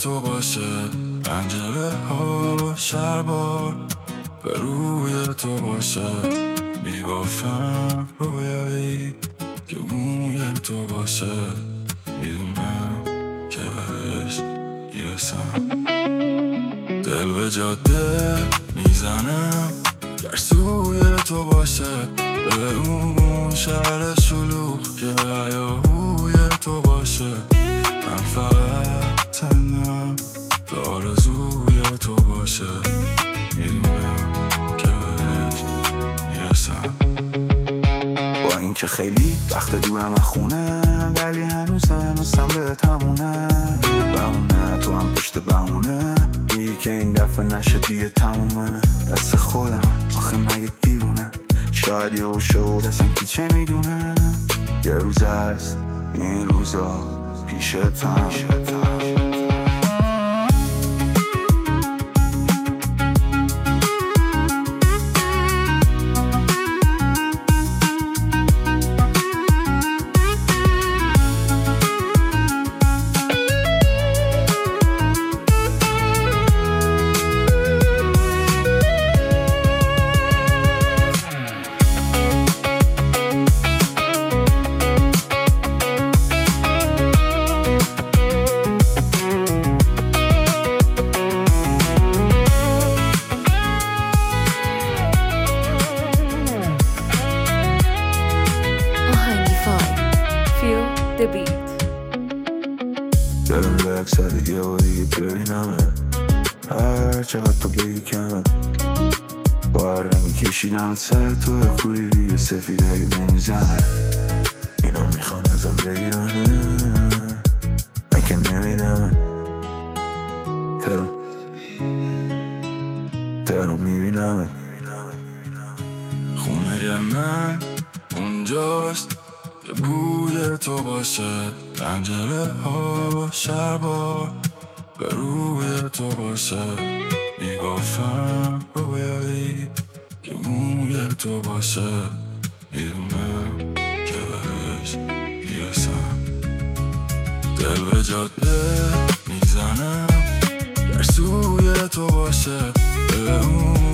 تو باشه، پنجره ها شربار به روی تو باشه. میبافم رویایی که موی تو باشه، میدونم که بهش میرسم. دل به جاده میزنم گر سوی تو باشه، به اون شهر شلوغ که هیاهوی تو باشه. من فقط تنم به آرزوی تو باشه، میدونم که بهش میرسم. با اینکه خیلی وقت دورم از خونه، ولی هنوزم مثل به تمونه. بمونه تو هم پشت بمونه، میگی که این دفعه نشه دیگه تمومه. دست خودم آخه مگه دیوونه، شاید یه شد اصلا کی چه میدونه. یه روز هست این روزا پیشتم. The beat. دلم به اکسر یه و دیگه ببینمه، هر چقدر تو بگی کمه. با هر رنگی کشیدم سر تو خوری دیگه سفیده اگه نمیزنه. اینا میخوان ازم بگیرنه، من که نمیدمه. ترو میبینمه. خونه من اونجاست که بوی تو باشه، پنجره ها شربار به روی تو باشه. میبافم رویایی که موی تو باشه، میدونم که بهش میرسم. دل به جاده میزنم گر سوی تو باشه، به اون